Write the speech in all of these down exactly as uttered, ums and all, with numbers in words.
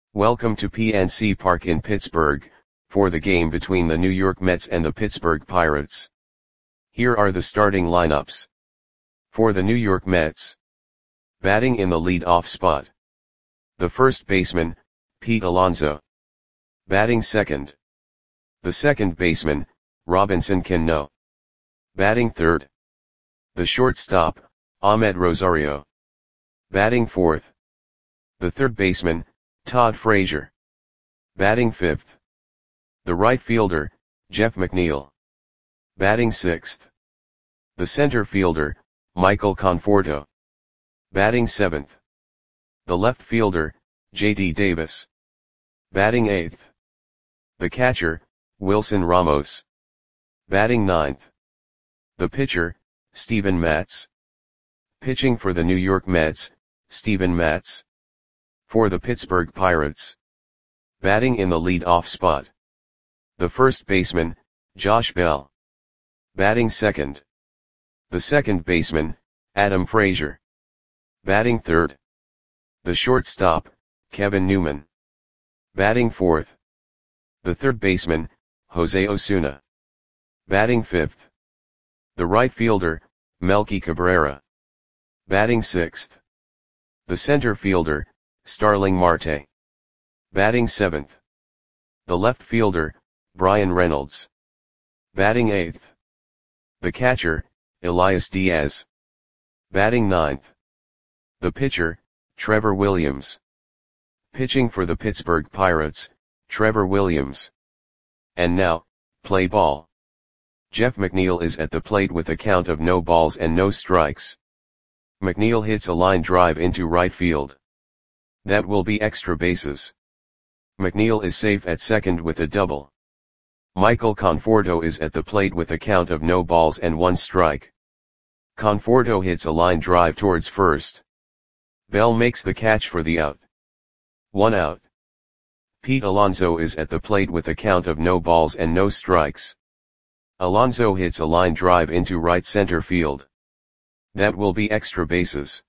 Welcome to P N C Park in Pittsburgh, for the game between the New York Mets and the Pittsburgh Pirates. Here are the starting lineups. For the New York Mets. Batting in the lead-off spot. The first baseman, Pete Alonso. Batting second. The second baseman, Robinson Cano. Batting third. The shortstop, Amed Rosario. Batting fourth. The third baseman, Todd Frazier. Batting fifth. The right fielder, Jeff McNeil. Batting sixth. The center fielder, Michael Conforto. Batting seventh. The left fielder, J D Davis. Batting eighth. The catcher, Wilson Ramos. Batting ninth. The pitcher, Steven Matz. Pitching for the New York Mets, Steven Matz. For the Pittsburgh Pirates. Batting in the lead-off spot. The first baseman, Josh Bell. Batting second. The second baseman, Adam Frazier. Batting third. The shortstop, Kevin Newman. Batting fourth. The third baseman, Jose Osuna. Batting fifth. The right fielder, Melky Cabrera. Batting sixth. The center fielder, Starling Marte. Batting seventh. The left fielder, Bryan Reynolds. Batting eighth. The catcher, Elias Diaz. Batting ninth. The pitcher, Trevor Williams. Pitching for the Pittsburgh Pirates, Trevor Williams. And now, play ball. Jeff McNeil is at the plate with a count of no balls and no strikes. McNeil hits a line drive into right field. That will be extra bases. McNeil is safe at second with a double. Michael Conforto is at the plate with a count of no balls and one strike. Conforto hits a line drive towards first. Bell makes the catch for the out. One out. Pete Alonso is at the plate with a count of no balls and no strikes. Alonso hits a line drive into right center field. That will be extra bases.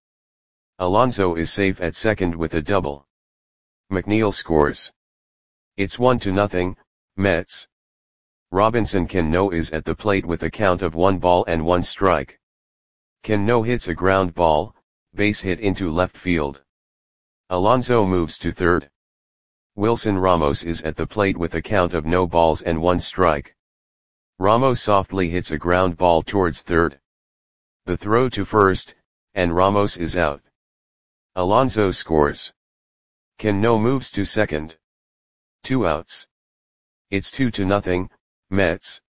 Alonso is safe at second with a double. McNeil scores. It's one to nothing, Mets. Robinson Cano is at the plate with a count of one ball and one strike. Cano hits a ground ball, base hit into left field. Alonso moves to third. Wilson Ramos is at the plate with a count of no balls and one strike. Ramos softly hits a ground ball towards third. The throw to first, and Ramos is out. Alonso scores. Cano moves to second. Two outs. It's two to nothing, Mets.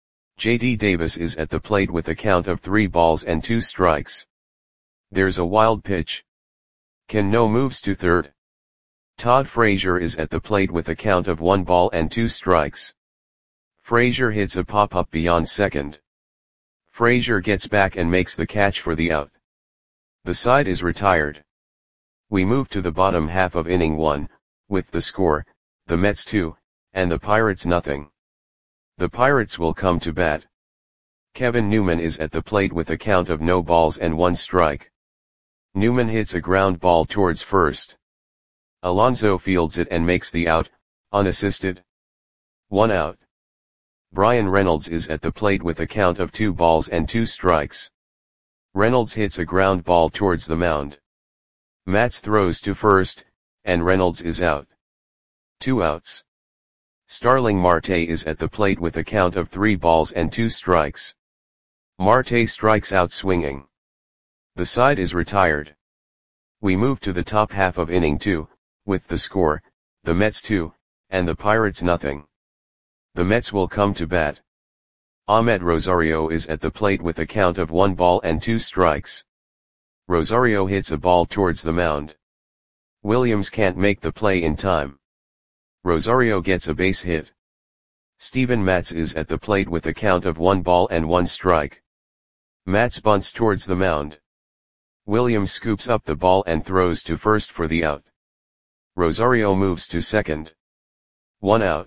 J D Davis is at the plate with a count of three balls and two strikes. There's a wild pitch. Cano moves to third. Todd Frazier is at the plate with a count of one ball and two strikes. Frazier hits a pop-up beyond second. Frazier gets back and makes the catch for the out. The side is retired. We move to the bottom half of inning one, with the score, the Mets two, and the Pirates nothing. The Pirates will come to bat. Kevin Newman is at the plate with a count of no balls and one strike. Newman hits a ground ball towards first. Alonso fields it and makes the out, unassisted. One out. Bryan Reynolds is at the plate with a count of two balls and two strikes. Reynolds hits a ground ball towards the mound. Matz throws to first, and Reynolds is out. Two outs. Starling Marte is at the plate with a count of three balls and two strikes. Marte strikes out swinging. The side is retired. We move to the top half of inning two, with the score, the Mets two, and the Pirates nothing. The Mets will come to bat. Amed Rosario is at the plate with a count of one ball and two strikes. Rosario hits a ball towards the mound. Williams can't make the play in time. Rosario gets a base hit. Steven Matz is at the plate with a count of one ball and one strike. Matz bunts towards the mound. Williams scoops up the ball and throws to first for the out. Rosario moves to second. One out.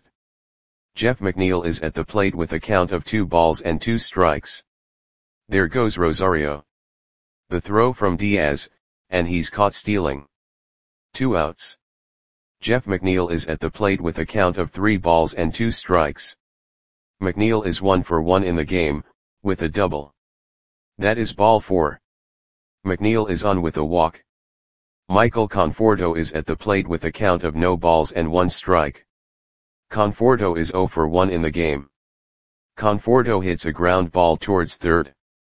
Jeff McNeil is at the plate with a count of two balls and two strikes. There goes Rosario. The throw from Diaz, and he's caught stealing. Two outs. Jeff McNeil is at the plate with a count of three balls and two strikes. McNeil is one for one in the game, with a double. That is ball four. McNeil is on with a walk. Michael Conforto is at the plate with a count of no balls and one strike. Conforto is zero for one in the game. Conforto hits a ground ball towards third.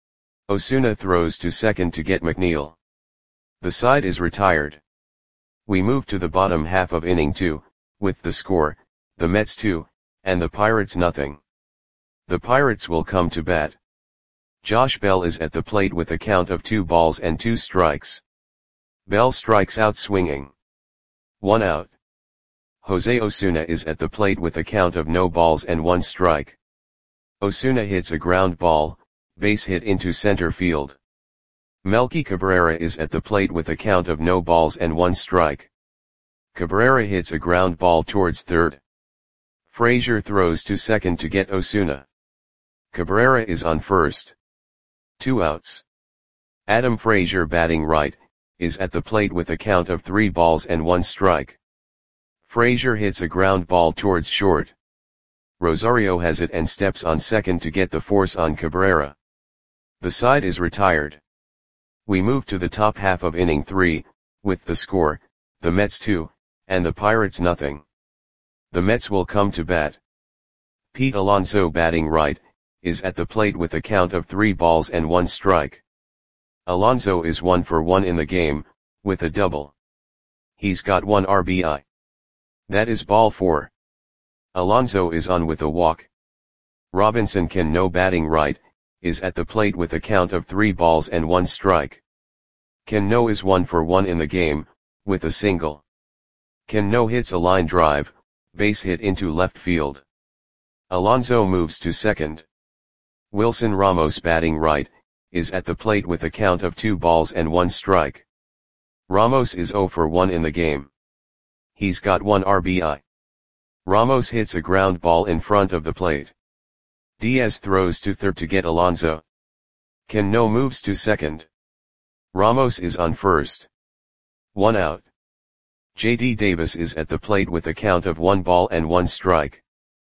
Osuna throws to second to get McNeil. The side is retired. We move to the bottom half of inning two, with the score, the Mets two, and the Pirates nothing. The Pirates will come to bat. Josh Bell is at the plate with a count of two balls and two strikes. Bell strikes out swinging. One out. Jose Osuna is at the plate with a count of no balls and one strike. Osuna hits a ground ball, base hit into center field. Melky Cabrera is at the plate with a count of no balls and one strike. Cabrera hits a ground ball towards third. Frazier throws to second to get Osuna. Cabrera is on first. Two outs. Adam Frazier, batting right, is at the plate with a count of three balls and one strike. Frazier hits a ground ball towards short. Rosario has it and steps on second to get the force on Cabrera. The side is retired. We move to the top half of inning three, with the score, the Mets two, and the Pirates nothing. The Mets will come to bat. Pete Alonso, batting right, is at the plate with a count of three balls and one strike. Alonso is one for one in the game, with a double. He's got one R B I. That is ball four. Alonso is on with a walk. Robinson Cano, batting right, is at the plate with a count of three balls and one strike. Cano is one for one in the game, with a single. Cano hits a line drive, base hit into left field. Alonso moves to second. Wilson Ramos, batting right, is at the plate with a count of two balls and one strike. Ramos is zero for one in the game. He's got one R B I. Ramos hits a ground ball in front of the plate. Diaz throws to third to get Alonso. Cano moves to second. Ramos is on first. One out. J D Davis is at the plate with a count of one ball and one strike.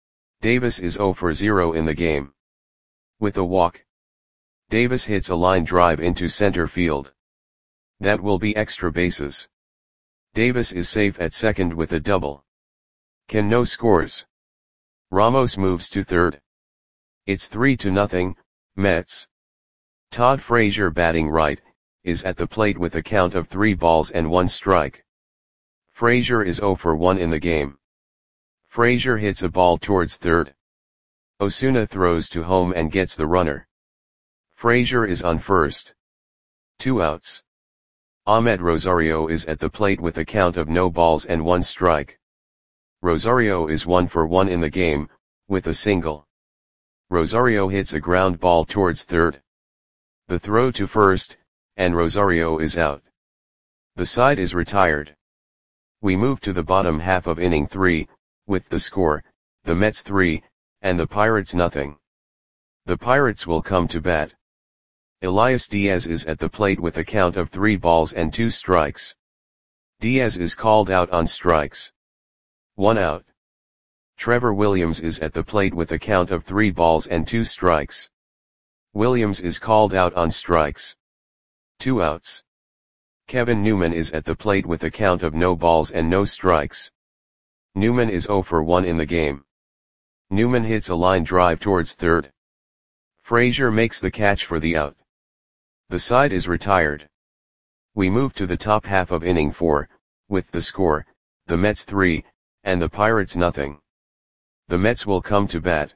Davis is zero for zero in the game. With a walk. Davis hits a line drive into center field. That will be extra bases. Davis is safe at second with a double. Cano scores. Ramos moves to third. It's three to nothing, Mets. Todd Frazier, batting right, is at the plate with a count of three balls and one strike. Frazier is zero for one in the game. Frazier hits a ball towards third. Osuna throws to home and gets the runner. Frazier is on first. Two outs. Ahmed Rosario is at the plate with a count of no balls and one strike. Rosario is one for one in the game, with a single. Rosario hits a ground ball towards third. The throw to first, and Rosario is out. The side is retired. We move to the bottom half of inning three, with the score, the Mets three, and the Pirates nothing. The Pirates will come to bat. Elias Diaz is at the plate with a count of three balls and two strikes. Diaz is called out on strikes. One out. Trevor Williams is at the plate with a count of three balls and two strikes. Williams is called out on strikes. Two outs. Kevin Newman is at the plate with a count of no balls and no strikes. Newman is zero for one in the game. Newman hits a line drive towards third. Frazier makes the catch for the out. The side is retired. We move to the top half of inning four, with the score, the Mets three, and the Pirates nothing. The Mets will come to bat.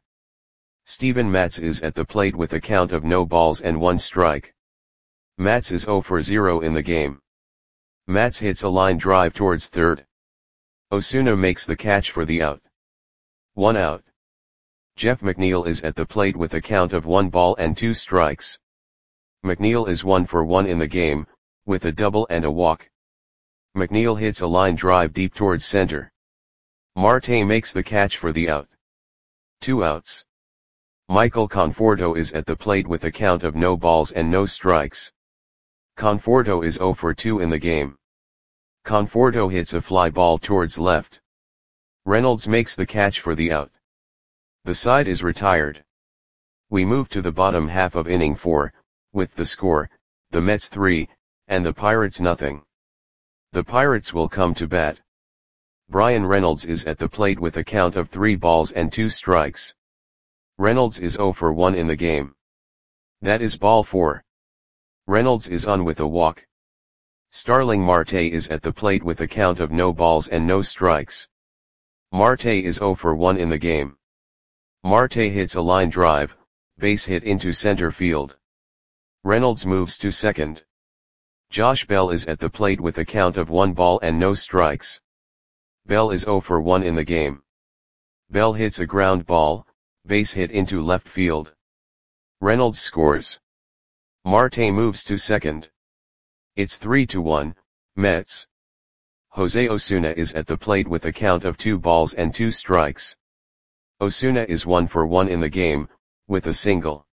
Steven Matz is at the plate with a count of no balls and one strike. Matz is zero for zero in the game. Matz hits a line drive towards third. Osuna makes the catch for the out. One out. Jeff McNeil is at the plate with a count of one ball and two strikes. McNeil is one for one in the game, with a double and a walk. McNeil hits a line drive deep towards center. Marte makes the catch for the out. Two outs. Michael Conforto is at the plate with a count of no balls and no strikes. Conforto is zero for two in the game. Conforto hits a fly ball towards left. Reynolds makes the catch for the out. The side is retired. We move to the bottom half of inning four, with the score, the Mets three, and the Pirates nothing. The Pirates will come to bat. Bryan Reynolds is at the plate with a count of three balls and two strikes. Reynolds is oh for one in the game. That is ball four. Reynolds is on with a walk. Starling Marte is at the plate with a count of no balls and no strikes. Marte is oh for one in the game. Marte hits a line drive, base hit into center field. Reynolds moves to second. Josh Bell is at the plate with a count of one ball and no strikes. Bell is oh for one in the game. Bell hits a ground ball, base hit into left field. Reynolds scores. Marte moves to second. It's three to one, Mets. Jose Osuna is at the plate with a count of two balls and two strikes. Osuna is one for one in the game, with a single.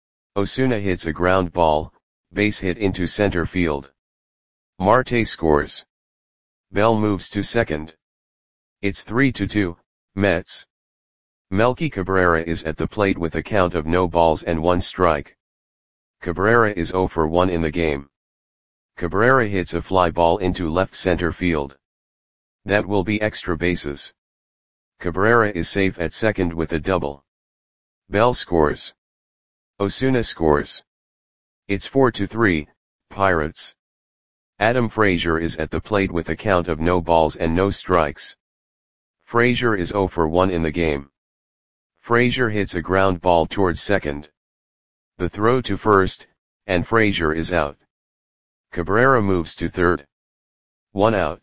Osuna hits a ground ball, base hit into center field. Marte scores. Bell moves to second. It's three to two, Mets. Melky Cabrera is at the plate with a count of no balls and one strike. Cabrera is oh for one in the game. Cabrera hits a fly ball into left center field. That will be extra bases. Cabrera is safe at second with a double. Bell scores. Osuna scores. It's four to three, Pirates. Adam Frazier is at the plate with a count of no balls and no strikes. Frazier is oh for one in the game. Frazier hits a ground ball towards second. The throw to first, and Frazier is out. Cabrera moves to third. One out.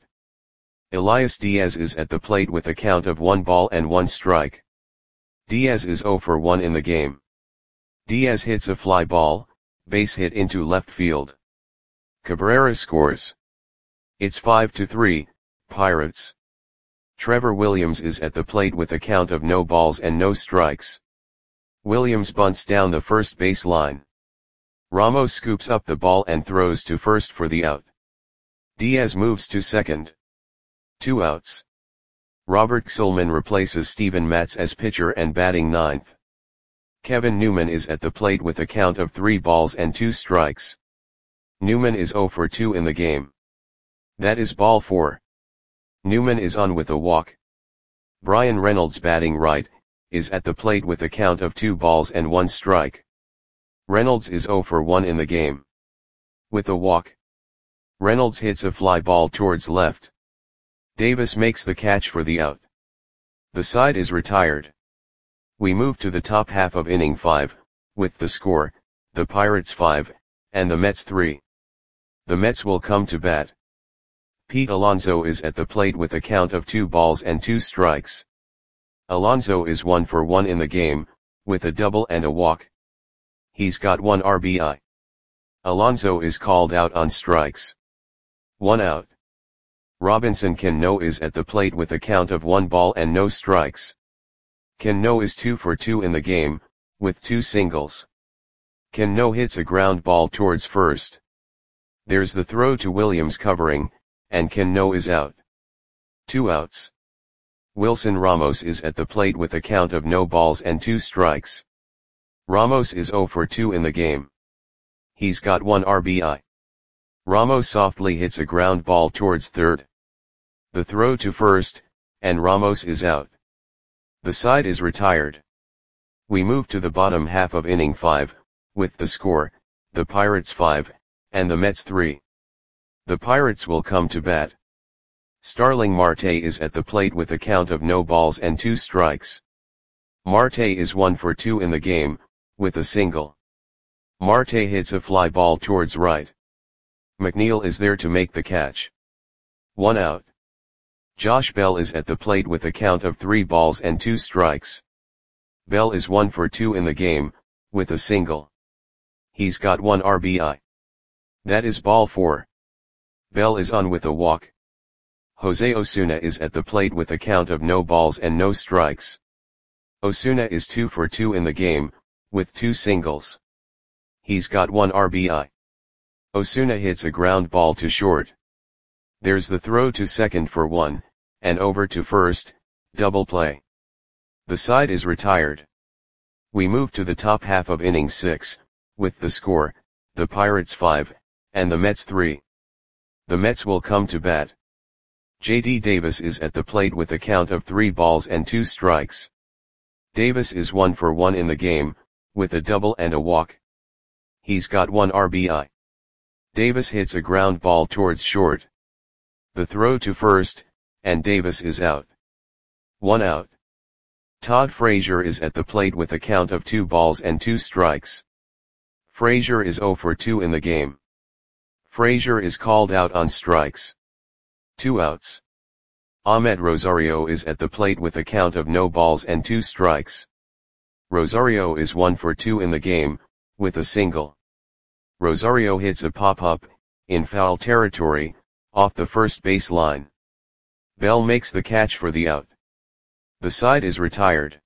Elias Diaz is at the plate with a count of one ball and one strike. Diaz is oh for one in the game. Diaz hits a fly ball, base hit into left field. Cabrera scores. It's five to three, Pirates. Trevor Williams is at the plate with a count of no balls and no strikes. Williams bunts down the first base line. Ramos scoops up the ball and throws to first for the out. Diaz moves to second. Two outs. Robert Gsellman replaces Steven Matz as pitcher and batting ninth. Kevin Newman is at the plate with a count of three balls and two strikes. Newman is oh for two in the game. That is ball four. Newman is on with a walk. Bryan Reynolds, batting right, is at the plate with a count of two balls and one strike. Reynolds is oh for one in the game. With a walk. Reynolds hits a fly ball towards left. Davis makes the catch for the out. The side is retired. We move to the top half of inning five, with the score, the Pirates five, and the Mets three. The Mets will come to bat. Pete Alonso is at the plate with a count of two balls and two strikes. Alonso is one for one in the game, with a double and a walk. He's got one R B I. Alonso is called out on strikes. One out. Robinson Cano is at the plate with a count of one ball and no strikes. Cano is two for two in the game, with two singles. Cano hits a ground ball towards first. There's the throw to Williams covering, and Cano is out. Two outs. Wilson Ramos is at the plate with a count of no balls and two strikes. Ramos is oh for two in the game. He's got one R B I. Ramos softly hits a ground ball towards third. The throw to first, and Ramos is out. The side is retired. We move to the bottom half of inning five, with the score, the Pirates five, and the Mets three. The Pirates will come to bat. Starling Marte is at the plate with a count of no balls and two strikes. Marte is one for two in the game, with a single. Marte hits a fly ball towards right. McNeil is there to make the catch. One out. Josh Bell is at the plate with a count of three balls and two strikes. Bell is one for two in the game, with a single. He's got one R B I. That is ball four. Bell is on with a walk. Jose Osuna is at the plate with a count of no balls and no strikes. Osuna is two for two in the game, with two singles. He's got one R B I. Osuna hits a ground ball to short. There's the throw to second for one, and over to first, double play. The side is retired. We move to the top half of inning six, with the score, the Pirates five, and the Mets three. The Mets will come to bat. J D Davis is at the plate with a count of three balls and two strikes. Davis is one for one in the game, with a double and a walk. He's got one R B I. Davis hits a ground ball towards short. The throw to first, and Davis is out. One out. Todd Frazier is at the plate with a count of two balls and two strikes. Frazier is zero for two in the game. Frazier is called out on strikes. Two outs. Ahmed Rosario is at the plate with a count of no balls and two strikes. Rosario is one for two in the game, with a single. Rosario hits a pop-up, in foul territory, off the first base line. Bell makes the catch for the out. The side is retired.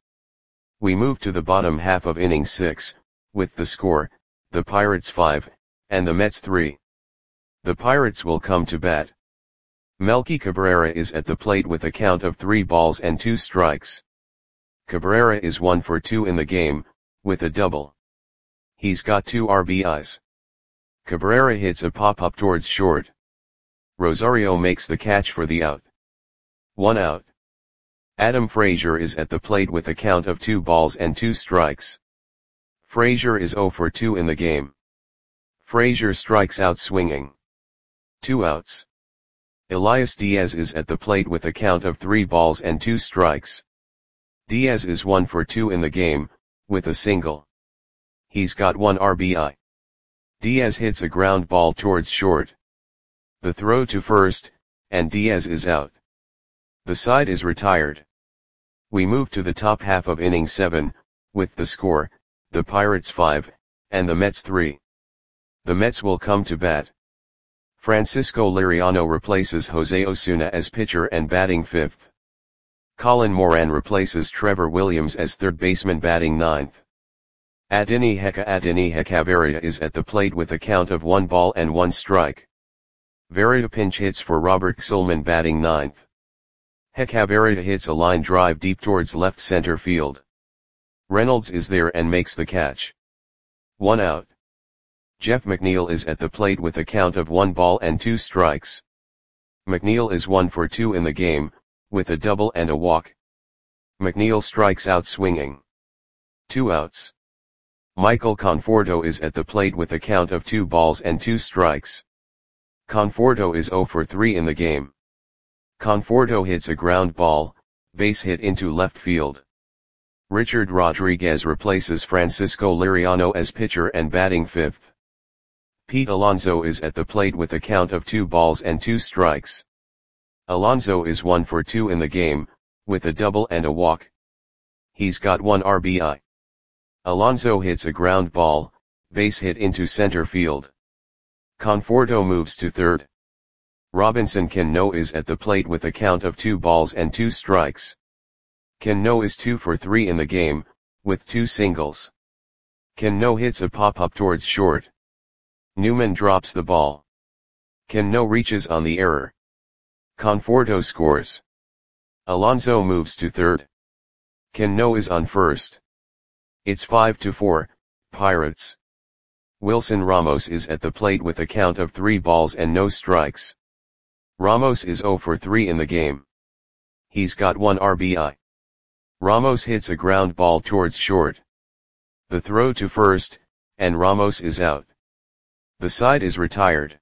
We move to the bottom half of inning six, with the score, the Pirates five, and the Mets three. The Pirates will come to bat. Melky Cabrera is at the plate with a count of three balls and two strikes. Cabrera is one for two in the game, with a double. He's got two R B Is. Cabrera hits a pop-up towards short. Rosario makes the catch for the out. One out. Adam Frazier is at the plate with a count of two balls and two strikes. Frazier is zero for two in the game. Frazier strikes out swinging. Two outs. Elias Diaz is at the plate with a count of three balls and two strikes. Diaz is one for two in the game, with a single. He's got one R B I. Diaz hits a ground ball towards short. The throw to first, and Diaz is out. The side is retired. We move to the top half of inning seven, with the score, the Pirates five, and the Mets three. The Mets will come to bat. Francisco Liriano replaces Jose Osuna as pitcher and batting fifth. Colin Moran replaces Trevor Williams as third baseman batting ninth. Adini Heka Adini Hechavarria is at the plate with a count of one ball and one strike. Varria pinch hits for Robert Gsellman batting ninth. Hechavarria hits a line drive deep towards left center field. Reynolds is there and makes the catch. One out. Jeff McNeil is at the plate with a count of one ball and two strikes. McNeil is one for two in the game, with a double and a walk. McNeil strikes out swinging. Two outs. Michael Conforto is at the plate with a count of two balls and two strikes. Conforto is zero for three in the game. Conforto hits a ground ball, base hit into left field. Richard Rodriguez replaces Francisco Liriano as pitcher and batting fifth. Pete Alonso is at the plate with a count of two balls and two strikes. Alonso is one for two in the game, with a double and a walk. He's got one R B I. Alonso hits a ground ball, base hit into center field. Conforto moves to third. Robinson Cano is at the plate with a count of two balls and two strikes. Cano is two for three in the game, with two singles. Cano hits a pop-up towards short. Newman drops the ball. Cano reaches on the error. Conforto scores. Alonso moves to third. Cano is on first. It's five to four, Pirates. Wilson Ramos is at the plate with a count of three balls and no strikes. Ramos is zero for three in the game. He's got one R B I. Ramos hits a ground ball towards short. The throw to first, and Ramos is out. The side is retired.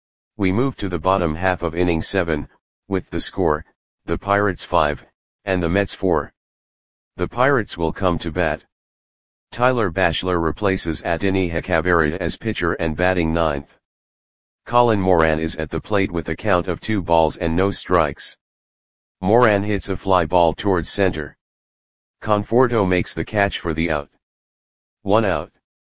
We move to the bottom half of inning seven, with the score, the Pirates five, and the Mets four. The Pirates will come to bat. Tyler Bachelor replaces Adini Hechavarria as pitcher and batting ninth. Colin Moran is at the plate with a count of two balls and no strikes. Moran hits a fly ball towards center. Conforto makes the catch for the out. One out.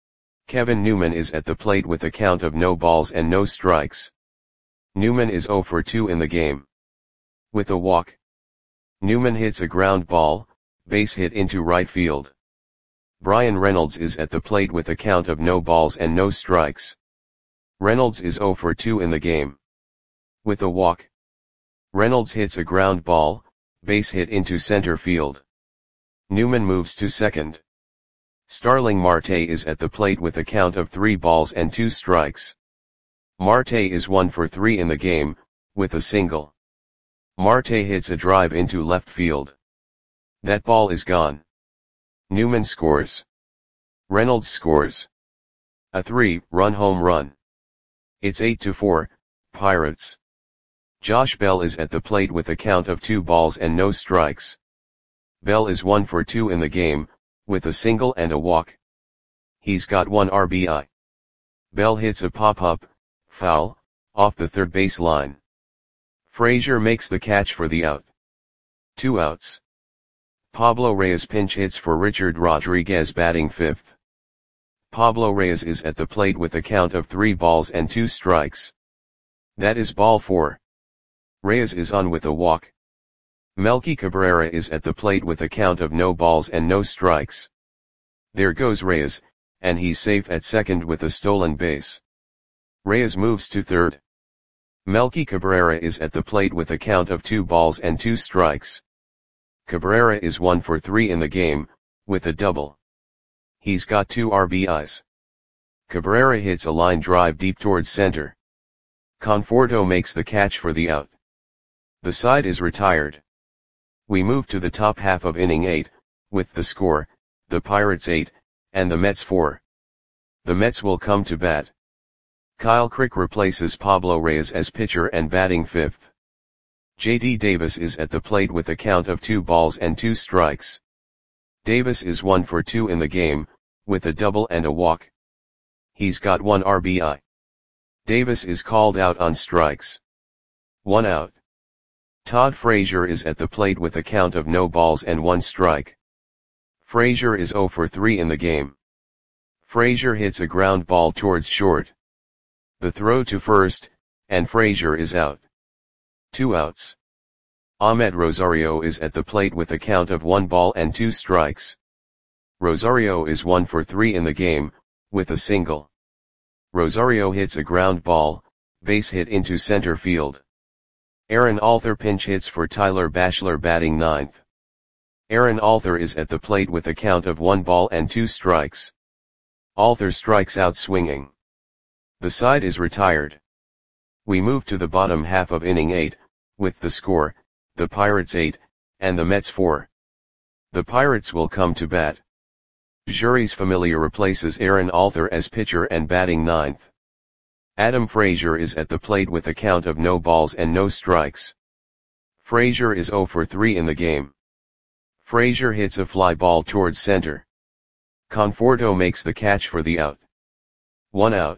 Kevin Newman is at the plate with a count of no balls and no strikes. Newman is zero for two in the game. With a walk. Newman hits a ground ball, base hit into right field. Brian Reynolds is at the plate with a count of no balls and no strikes. Reynolds is zero for two in the game. with a walk. Reynolds hits a ground ball, base hit into center field. Newman moves to second. Starling Marte is at the plate with a count of three balls and two strikes. Marte is one for three in the game, with a single. Marte hits a drive into left field. That ball is gone. Newman scores. Reynolds scores. A three-run home run. It's eight to four, Pirates. Josh Bell is at the plate with a count of two balls and no strikes. Bell is one for two in the game, with a single and a walk. He's got one R B I. Bell hits a pop-up, foul, off the third base line. Frazier makes the catch for the out. Two outs. Pablo Reyes pinch hits for Richard Rodriguez batting fifth. Pablo Reyes is at the plate with a count of three balls and two strikes. That is ball four. Reyes is on with a walk. Melky Cabrera is at the plate with a count of no balls and no strikes. There goes Reyes, and he's safe at second with a stolen base. Reyes moves to third. Melky Cabrera is at the plate with a count of two balls and two strikes. Cabrera is one for three in the game, with a double. He's got two R B Is. Cabrera hits a line drive deep towards center. Conforto makes the catch for the out. The side is retired. We move to the top half of inning eight, with the score, the Pirates eight, and the Mets four. The Mets will come to bat. Kyle Crick replaces Pablo Reyes as pitcher and batting fifth. J D Davis is at the plate with a count of two balls and two strikes. Davis is one for two in the game, with a double and a walk. He's got one R B I. Davis is called out on strikes. One out. Todd Frazier is at the plate with a count of no balls and one strike. Frazier is zero for three in the game. Frazier hits a ground ball towards short. The throw to first, and Frazier is out. Two outs. Ahmed Rosario is at the plate with a count of one ball and two strikes. Rosario is one for three in the game, with a single. Rosario hits a ground ball, base hit into center field. Aaron Alther pinch hits for Tyler Bachelor batting ninth. Aaron Alther is at the plate with a count of one ball and two strikes. Alther strikes out swinging. The side is retired. We move to the bottom half of inning eight, with the score, the Pirates eight, and the Mets four. The Pirates will come to bat. Juris Familia replaces Aaron Alther as pitcher and batting ninth. Adam Frazier is at the plate with a count of no balls and no strikes. Frazier is zero for three in the game. Frazier hits a fly ball towards center. Conforto makes the catch for the out. One out.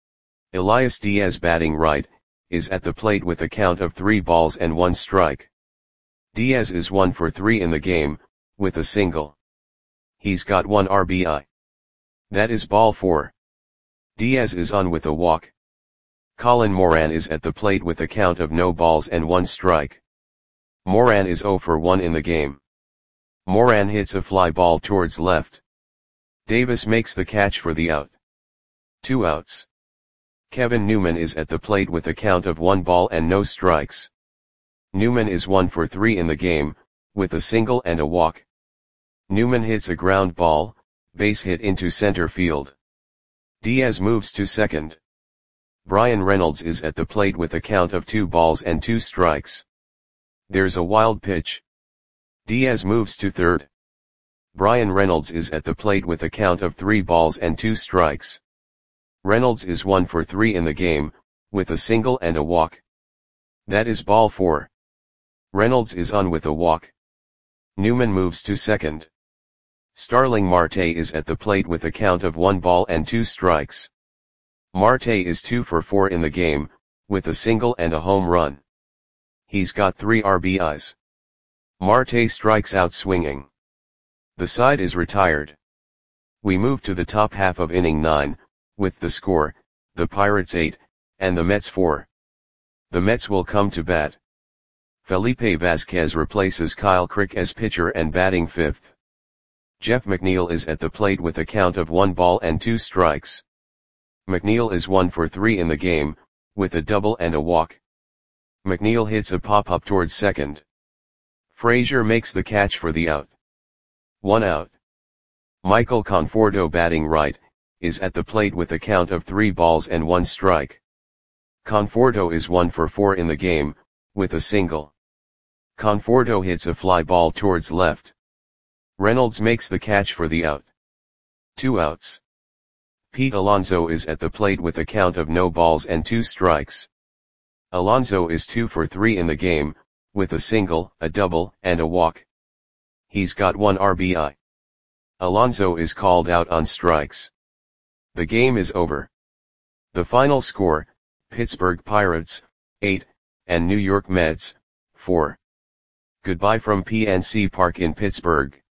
Elias Diaz batting right, is at the plate with a count of three balls and one strike. Diaz is one for three in the game, with a single. He's got one R B I. That is ball four. Diaz is on with a walk. Colin Moran is at the plate with a count of no balls and one strike. Moran is zero for one in the game. Moran hits a fly ball towards left. Davis makes the catch for the out. Two outs. Kevin Newman is at the plate with a count of one ball and no strikes. Newman is one for three in the game, with a single and a walk. Newman hits a ground ball, base hit into center field. Diaz moves to second. Brian Reynolds is at the plate with a count of two balls and two strikes. There's a wild pitch. Diaz moves to third. Brian Reynolds is at the plate with a count of three balls and two strikes. Reynolds is one for three in the game, with a single and a walk. That is ball four. Reynolds is on with a walk. Newman moves to second. Starling Marte is at the plate with a count of one ball and two strikes. Marte is two for four in the game, with a single and a home run. He's got three R B Is. Marte strikes out swinging. The side is retired. We move to the top half of inning nine, with the score, the Pirates eight, and the Mets four. The Mets will come to bat. Felipe Vasquez replaces Kyle Crick as pitcher and batting fifth. Jeff McNeil is at the plate with a count of one ball and two strikes. McNeil is one for three in the game, with a double and a walk. McNeil hits a pop-up towards second. Frazier makes the catch for the out. One out. Michael Conforto, batting right, is at the plate with a count of three balls and one strike. Conforto is one for four in the game, with a single. Conforto hits a fly ball towards left. Reynolds makes the catch for the out. Two outs. Pete Alonso is at the plate with a count of no balls and two strikes. Alonso is two for three in the game, with a single, a double, and a walk. He's got one R B I. Alonso is called out on strikes. The game is over. The final score, Pittsburgh Pirates, eight, and New York Mets, four. Goodbye from P N C Park in Pittsburgh.